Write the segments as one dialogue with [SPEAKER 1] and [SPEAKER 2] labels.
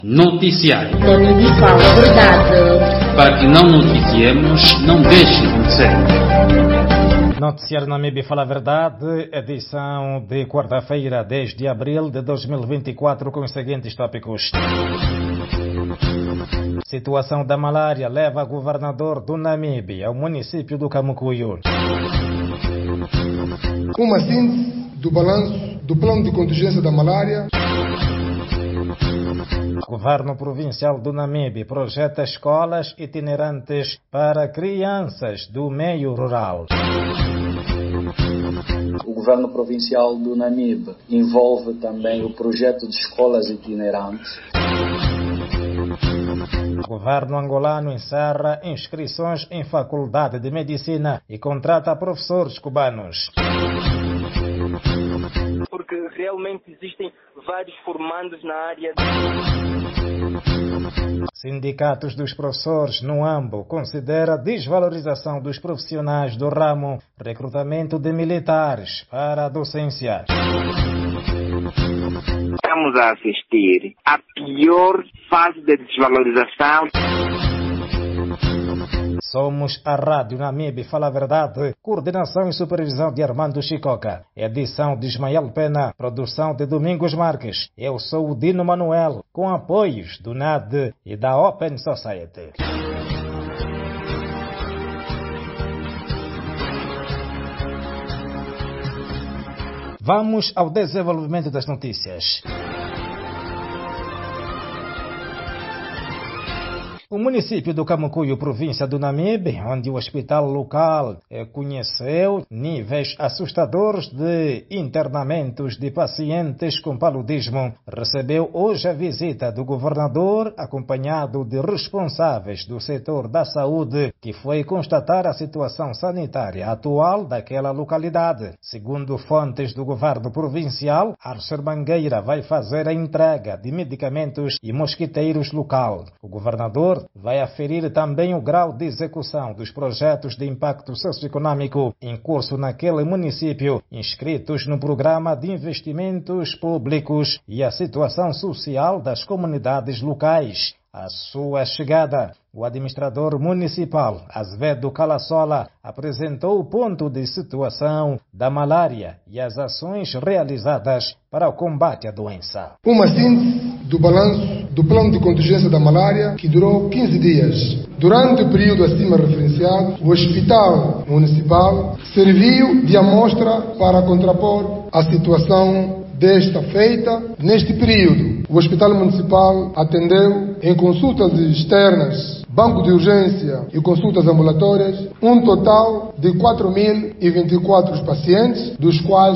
[SPEAKER 1] Noticiário.
[SPEAKER 2] Namibe fala a verdade.
[SPEAKER 1] Para que não noticiemos, não deixe de ser.
[SPEAKER 3] Noticiário Namibe fala a verdade, edição de quarta-feira, 10 de abril de 2024, com os seguintes tópicos. Situação da malária leva governador do Namibe ao município do Camucuyo.
[SPEAKER 4] Uma síntese do balanço do plano de contingência da malária.
[SPEAKER 3] Governo Provincial do Namibe projeta escolas itinerantes para crianças do meio rural.
[SPEAKER 5] O Governo Provincial do Namibe envolve também o projeto de escolas itinerantes.
[SPEAKER 3] O governo angolano encerra inscrições em faculdade de medicina e contrata professores cubanos.
[SPEAKER 6] Porque realmente existem vários formandos na área.
[SPEAKER 3] Sindicatos dos professores no AMBO considera desvalorização dos profissionais do ramo, recrutamento de militares para a docência.
[SPEAKER 7] Estamos a assistir à pior fase de desvalorização.
[SPEAKER 3] Somos a Rádio Namibe Fala a Verdade, coordenação e supervisão de Armando Chicoca, edição de Ismael Pena, produção de Domingos Marques. Eu sou o Dino Manuel, com apoios do NAD e da Open Society. Vamos ao desenvolvimento das notícias. O município do Camucuyo, província do Namibe, onde o hospital local conheceu níveis assustadores de internamentos de pacientes com paludismo, recebeu hoje a visita do governador, acompanhado de responsáveis do setor da saúde, que foi constatar a situação sanitária atual daquela localidade. Segundo fontes do governo provincial, Archer Mangueira vai fazer a entrega de medicamentos e mosquiteiros local. O governador vai aferir também o grau de execução dos projetos de impacto socioeconômico em curso naquele município, inscritos no programa de investimentos públicos e a situação social das comunidades locais. À sua chegada, o administrador municipal, Azevedo Calassola, apresentou o ponto de situação da malária e as ações realizadas para o combate à doença.
[SPEAKER 4] Uma síntese do balanço do plano de contingência da malária, que durou 15 dias. Durante o período acima referenciado, o Hospital Municipal serviu de amostra para contrapor a situação desta feita. Neste período, o Hospital Municipal atendeu em consultas externas, banco de urgência e consultas ambulatórias, um total de 4.024 pacientes, dos quais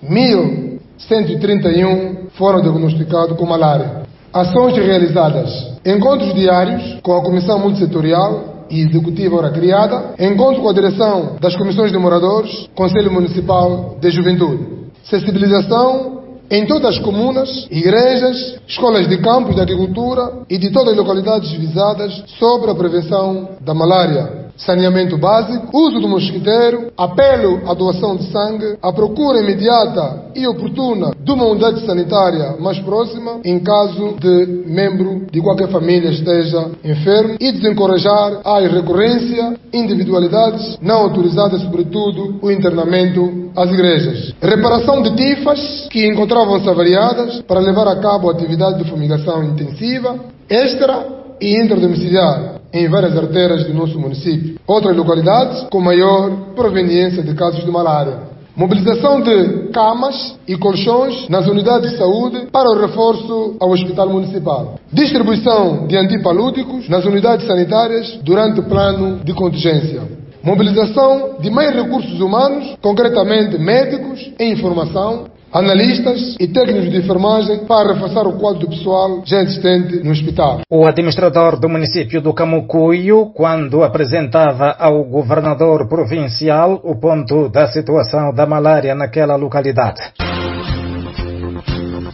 [SPEAKER 4] 1.131 foram diagnosticados com malária. Ações realizadas: encontros diários com a Comissão Multissetorial e Executiva ora criada, encontro com a direção das comissões de moradores, Conselho Municipal de Juventude, sensibilização em todas as comunas, igrejas, escolas de campos de agricultura e de todas as localidades visadas sobre a prevenção da malária. Saneamento básico, uso do mosquiteiro, apelo à doação de sangue, a procura imediata e oportuna de uma unidade sanitária mais próxima em caso de membro de qualquer família esteja enfermo, e desencorajar a recorrência, individualidades não autorizadas, sobretudo o internamento às igrejas. Reparação de tifas que encontravam-se avariadas para levar a cabo a atividade de fumigação intensiva, extra e intradomiciliar em várias artérias do nosso município. Outras localidades com maior proveniência de casos de malária. Mobilização de camas e colchões nas unidades de saúde para o reforço ao Hospital Municipal. Distribuição de antipalúdicos nas unidades sanitárias durante o plano de contingência. Mobilização de mais recursos humanos, concretamente médicos em informação, analistas e técnicos de enfermagem para reforçar o quadro do pessoal já existente no hospital.
[SPEAKER 3] O administrador do município do Camucuyo, quando apresentava ao governador provincial o ponto da situação da malária naquela localidade. O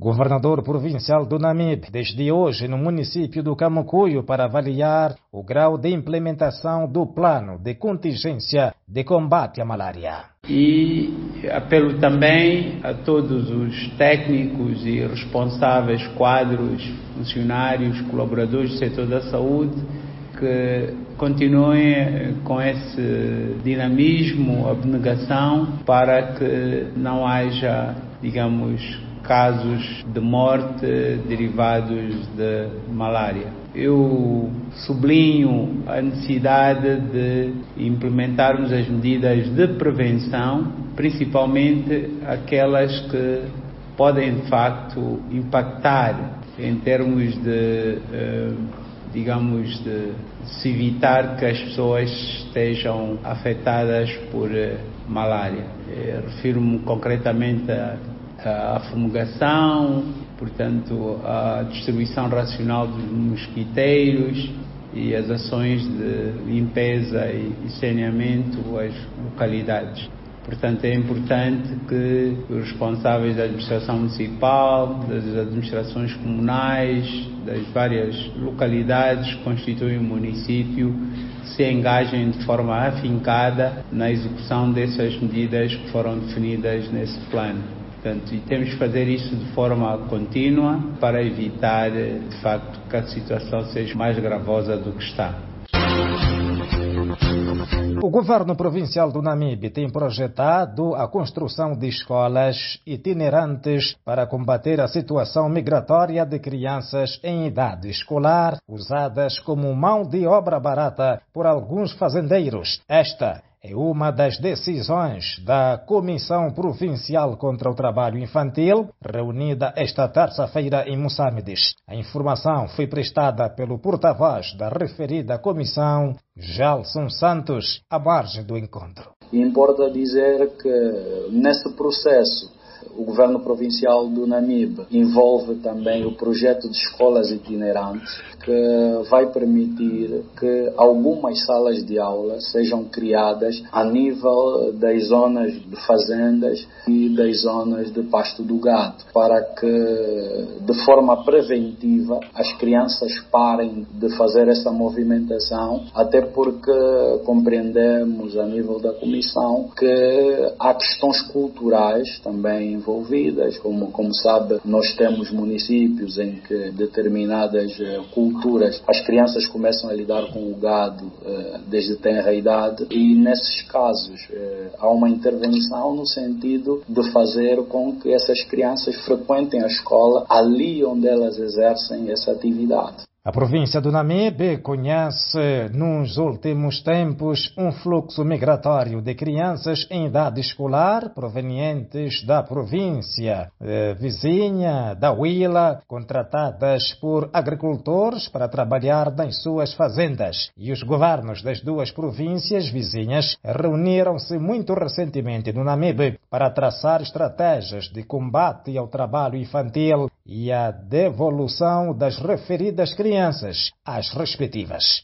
[SPEAKER 3] governador provincial do Namibe, desde hoje no município do Camucuyo para avaliar o grau de implementação do plano de contingência de combate à malária.
[SPEAKER 8] E apelo também a todos os técnicos e responsáveis, quadros, funcionários, colaboradores do setor da saúde, que continuem com esse dinamismo, abnegação, para que não haja, digamos, casos de morte derivados de malária. Eu sublinho a necessidade de implementarmos as medidas de prevenção, principalmente aquelas que podem, de facto, impactar em termos de, digamos, de se evitar que as pessoas estejam afetadas por malária. Refiro-me concretamente a fumigação, portanto, a distribuição racional dos mosquiteiros e as ações de limpeza e saneamento às localidades. Portanto, é importante que os responsáveis da administração municipal, das administrações comunais, das várias localidades que constituem o município, se engajem de forma afincada na execução dessas medidas que foram definidas nesse plano. Portanto, e temos que fazer isso de forma contínua para evitar, de facto, que a situação seja mais gravosa do que está.
[SPEAKER 3] O governo provincial do Namibe tem projetado a construção de escolas itinerantes para combater a situação migratória de crianças em idade escolar, usadas como mão de obra barata por alguns fazendeiros. Esta é uma das decisões da Comissão Provincial contra o Trabalho Infantil, reunida esta terça-feira em Moçambique. A informação foi prestada pelo porta-voz da referida comissão, Gelson Santos, à margem do encontro.
[SPEAKER 5] Importa dizer que nesse processo o governo provincial do Namibe envolve também o projeto de escolas itinerantes, que vai permitir que algumas salas de aula sejam criadas a nível das zonas de fazendas e das zonas de pasto do gado, para que de forma preventiva as crianças parem de fazer essa movimentação, até porque compreendemos a nível da comissão que há questões culturais também envolvidas, como sabe, nós temos municípios em que determinadas culturas, as crianças começam a lidar com o gado desde tenra idade, e nesses casos há uma intervenção no sentido de fazer com que essas crianças frequentem a escola ali onde elas exercem essa atividade.
[SPEAKER 3] A província do Namibe conhece, nos últimos tempos, um fluxo migratório de crianças em idade escolar provenientes da província vizinha da Huila, contratadas por agricultores para trabalhar nas suas fazendas. E os governos das duas províncias vizinhas reuniram-se muito recentemente no Namibe para traçar estratégias de combate ao trabalho infantil e a devolução das referidas crianças às respectivas.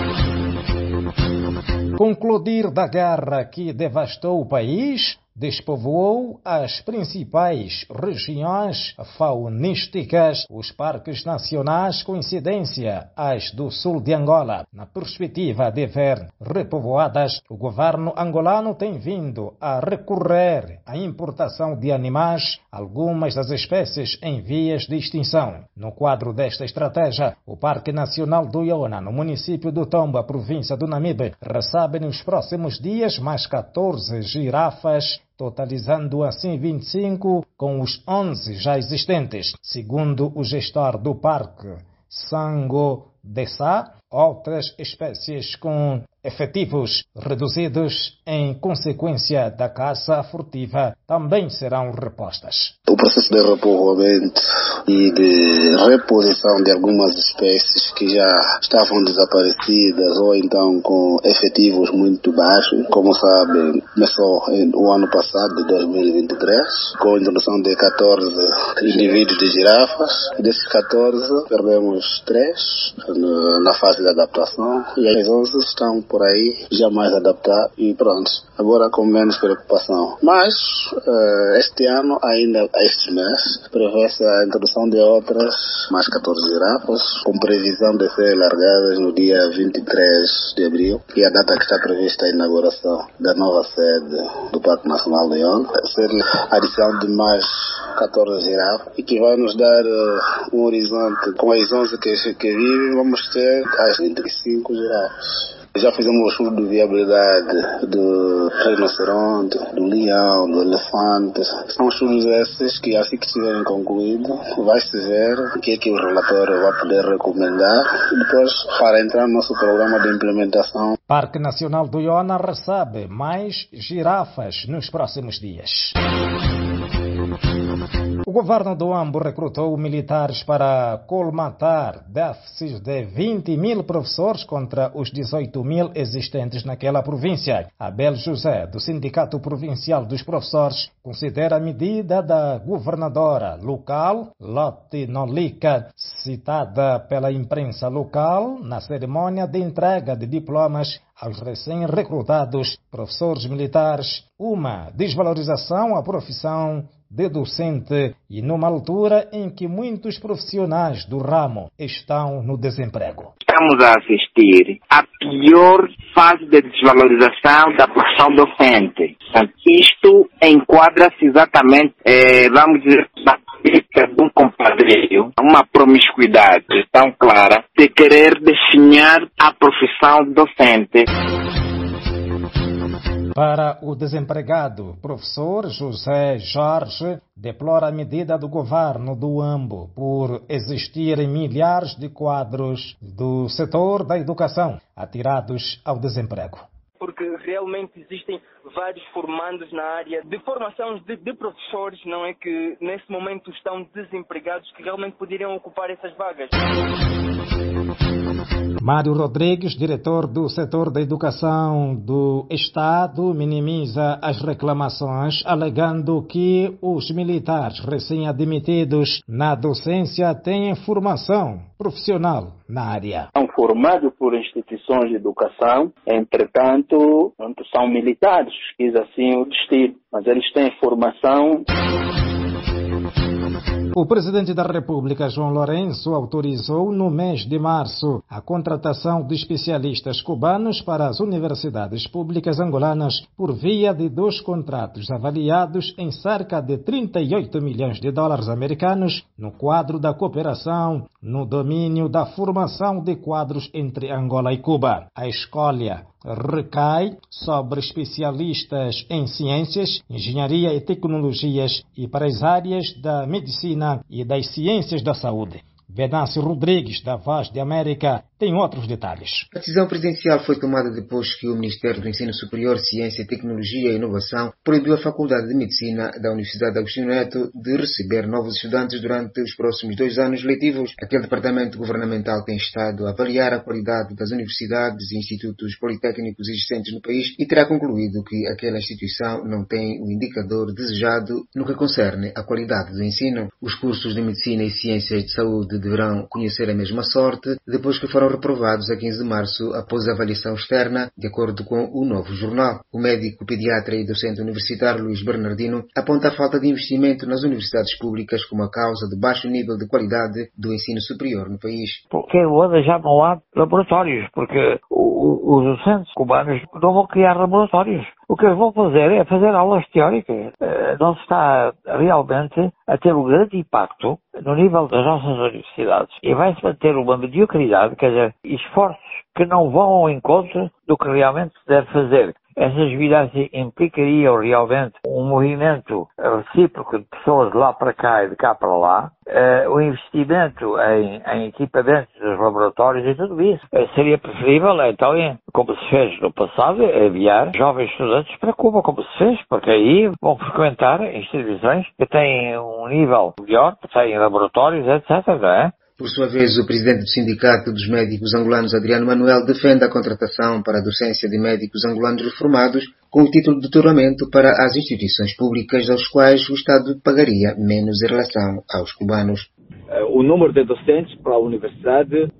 [SPEAKER 3] Concluir da guerra que devastou o país, despovoou as principais regiões faunísticas, os parques nacionais, coincidência as do sul de Angola. Na perspectiva de ver repovoadas, o governo angolano tem vindo a recorrer à importação de animais, algumas das espécies em vias de extinção. No quadro desta estratégia, o Parque Nacional do Iona, no município do Tomba, província do Namibe, recebe nos próximos dias mais 14 girafas, totalizando assim 25 com os 11 já existentes. Segundo o gestor do parque, Sango Dessa, outras espécies com efetivos reduzidos em consequência da caça furtiva também serão repostas.
[SPEAKER 9] O processo de repovoamento e de reposição de algumas espécies que já estavam desaparecidas ou então com efetivos muito baixos, como sabem, começou o ano passado, de 2023, com a introdução de 14 indivíduos de girafas. Desses 14, perdemos 3 na fase de adaptação e as 11 estão por aí, já mais adaptar e pronto. Agora com menos preocupação. Mas este ano, ainda este mês, prevê-se a introdução de outras, mais 14 girafas, com previsão de ser largadas no dia 23 de abril, que é a data que está prevista a inauguração da nova sede do Parque Nacional do Iona. Ser a adição de mais 14 girafas e que vai nos dar um horizonte, com as 11 que vivem, vamos ter as 25 girafas. Já fizemos o estudo de viabilidade do rinoceronte, do leão, do elefante. São estudos esses que, assim que estiverem concluídos, vai-se ver o que é que o relatório vai poder recomendar e depois para entrar no nosso programa de implementação.
[SPEAKER 3] Parque Nacional do Iona recebe mais girafas nos próximos dias. O governo do Ambo recrutou militares para colmatar déficits de 20 mil professores contra os 18 mil existentes naquela província. Abel José, do Sindicato Provincial dos Professores, considera a medida da governadora local, Lotte Nolica, citada pela imprensa local na cerimônia de entrega de diplomas aos recém-recrutados professores militares, uma desvalorização à profissão de docente e numa altura em que muitos profissionais do ramo estão no desemprego.
[SPEAKER 7] Estamos a assistir à pior fase de desvalorização da profissão docente. Isto enquadra-se exatamente, vamos dizer, na política de um compadrio, uma promiscuidade tão clara de querer definhar a profissão docente.
[SPEAKER 3] Para o desempregado, professor José Jorge deplora a medida do governo do Ambo por existirem milhares de quadros do setor da educação atirados ao desemprego.
[SPEAKER 6] Porque realmente existem vários formandos na área de formação de professores, não é, que nesse momento estão desempregados, que realmente poderiam ocupar essas vagas.
[SPEAKER 3] Mário Rodrigues, diretor do setor da educação do Estado, minimiza as reclamações, alegando que os militares recém-admitidos na docência têm formação profissional na área.
[SPEAKER 10] São formados por instituições de educação, entretanto, são militares, quis assim o destino, mas eles têm formação.
[SPEAKER 3] O presidente da República, João Lourenço, autorizou no mês de março a contratação de especialistas cubanos para as universidades públicas angolanas por via de 2 contratos avaliados em cerca de 38 milhões de dólares americanos no quadro da cooperação no domínio da formação de quadros entre Angola e Cuba. A escolha recai sobre especialistas em ciências, engenharia e tecnologias e para as áreas da medicina e das ciências da saúde. Venâncio Rodrigues, da Voz de América, tem outros detalhes.
[SPEAKER 11] A decisão presidencial foi tomada depois que o Ministério do Ensino Superior, Ciência, Tecnologia e Inovação proibiu a Faculdade de Medicina da Universidade Agostinho Neto de receber novos estudantes durante os próximos 2 anos letivos. Aquele departamento governamental tem estado a avaliar a qualidade das universidades e institutos politécnicos existentes no país e terá concluído que aquela instituição não tem o indicador desejado no que concerne à qualidade do ensino. Os cursos de Medicina e Ciências de Saúde deverão conhecer a mesma sorte depois que foram reprovados a 15 de março após a avaliação externa, de acordo com o Novo Jornal. O médico pediatra e docente universitário Luís Bernardino aponta a falta de investimento nas universidades públicas como a causa do baixo nível de qualidade do ensino superior no país.
[SPEAKER 12] Porque agora já não há laboratórios, porque os docentes cubanos não vão criar laboratórios. O que eles vão fazer é fazer aulas teóricas. Não se está realmente a ter um grande impacto no nível das nossas universidades. E vai-se manter uma mediocridade, quer dizer, esforços que não vão ao encontro do que realmente se deve fazer. Essas viagens implicariam realmente um movimento recíproco de pessoas de lá para cá e de cá para lá, o investimento em equipamentos dos laboratórios e tudo isso. Seria preferível, então, como se fez no passado, enviar jovens estudantes para Cuba, como se fez, porque aí vão frequentar instituições que têm um nível melhor, que têm laboratórios, etc., não é?
[SPEAKER 11] Por sua vez, o presidente do Sindicato dos Médicos Angolanos, Adriano Manuel, defende a contratação para a docência de médicos angolanos reformados com o título de doutoramento para as instituições públicas aos quais o Estado pagaria menos em relação aos cubanos.
[SPEAKER 10] O número de docentes para a universidade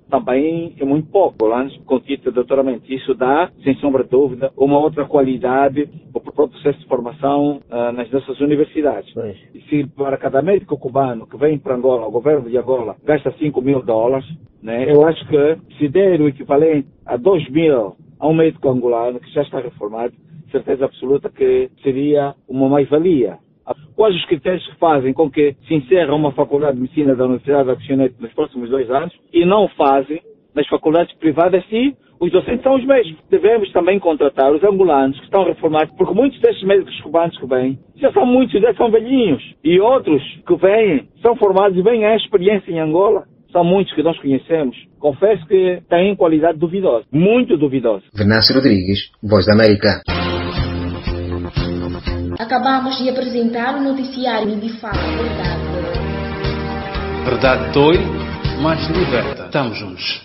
[SPEAKER 13] também é muito pouco, com título de doutoramento. Isso dá, sem sombra de dúvida, uma outra qualidade para o próprio processo de formação nas nossas universidades. Se para cada médico cubano que vem para Angola, o governo de Angola gasta $5.000, né, eu acho que se der o equivalente a 2.000 a um médico angolano que já está reformado, certeza absoluta que seria uma mais-valia. Quais os critérios que fazem com que se encerra uma faculdade de medicina da Universidade da Cunete nos próximos 2 anos e não fazem nas faculdades privadas se os docentes são os mesmos? Devemos também contratar os angolanos que estão reformados, porque muitos destes médicos cubanos que vêm, já são velhinhos, e outros que vêm, são formados e vêm à experiência em Angola. São muitos que nós conhecemos. Confesso que têm qualidade duvidosa, muito duvidosa.
[SPEAKER 11] Venâncio Rodrigues, Voz da América.
[SPEAKER 2] Acabamos de apresentar o noticiário de Fala Verdade.
[SPEAKER 1] Verdade dói, mas liberta. Estamos juntos.